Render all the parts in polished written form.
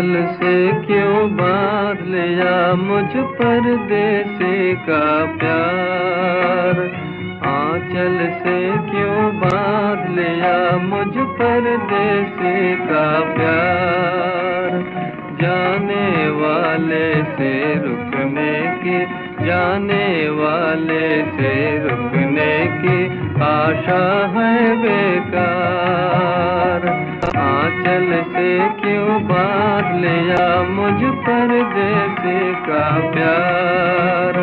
आंचल से क्यों बांध लिया मुझ परदेसी का प्यार। आंचल से क्यों बांध लिया मुझ परदेसी का प्यार। जाने वाले से रुकने की, जाने वाले से रुकने की आशा है बेकार। आंचल से क्यों बांध लिया मुझ परदेसी का प्यार।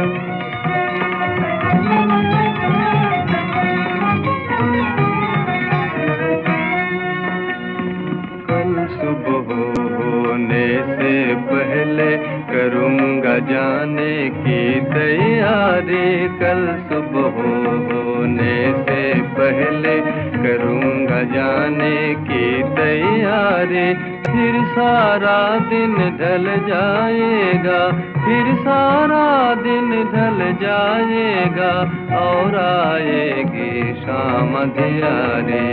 कल सुबह होने से पहले करूँगा जाने की तैयारी। कल सुबह होने से पहले करूँगा जाने की तैयारी। फिर सारा दिन ढल जाएगा, फिर सारा दिन ढल जाएगा और आएगी शाम अंधियारी।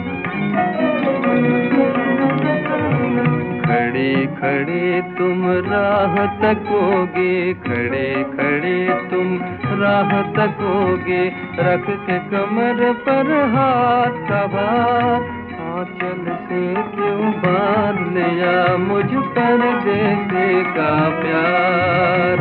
खड़ी खड़ी तुम राह तकोगे, खड़े खड़े तुम राह तकोगे, रख के कमर पर हाथ का भार। आंचल से क्यों बांध लिया मुझ परदेसी का प्यार।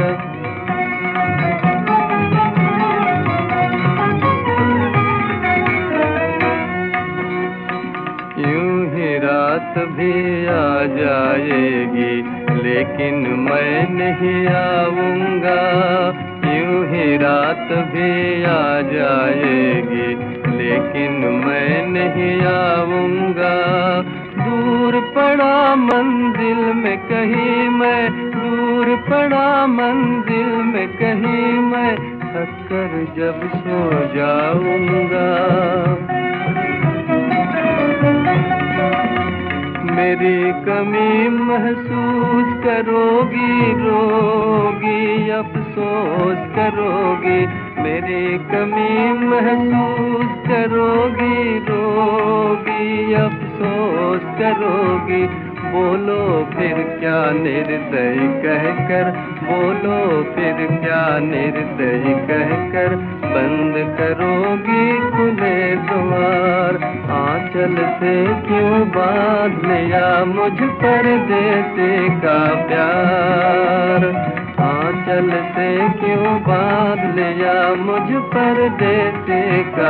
रात भी आ जाएगी लेकिन मैं नहीं आऊँगा। यूं ही रात भी आ जाएगी लेकिन मैं नहीं आऊँगा। दूर पड़ा मंजिल में कहीं मैं, दूर पड़ा मंजिल में कहीं मैं, थक कर जब सो जाऊँगा। मेरी कमी महसूस करोगी, रोगी अफसोस करोगी। मेरी कमी महसूस करोगी, रोगी अफसोस करोगी। बोलो फिर क्या निर्दय कहकर, बोलो फिर क्या निर्दय कहकर, बंद करोगी खुले द्वार। आंचल से क्यों बांध लिया मुझ परदेसी का प्यार। आंचल से क्यों बांध लिया मुझ परदेसी का